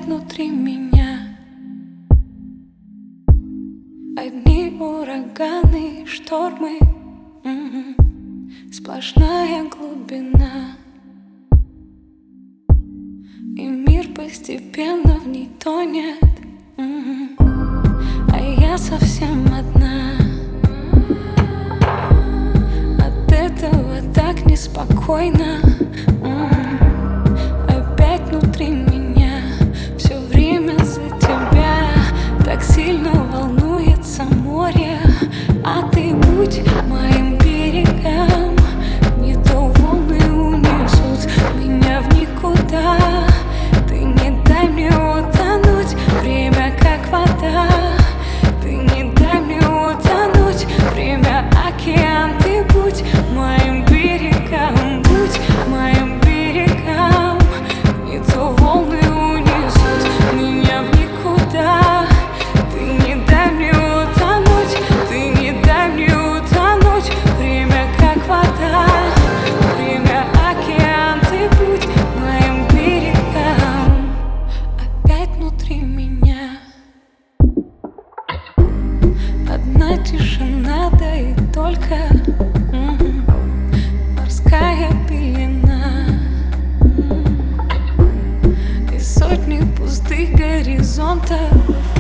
внутри меня. Одни ураганы, штормы, сплошная глубина. И мир постепенно в ней тонет, а я совсем одна. От этого так неспокойно. Опять внутри меня все время за тебя. Так сильно волнуется море, а ты будь моим берегом. Не то волны унесут меня в никуда. Ты не дай мне утонуть, время как вода. Ты не дай мне утонуть, время океан. Ты будь моим берегом, будь моим берегом. Не то волны унесут меня в никуда. Ты не дай мне утонуть, ты не дай мне утонуть, время как вода, время океан. Ты будь моим берегом. Опять внутри меня одна тишина, да и только морская пелена. И сотни пустых горизонтов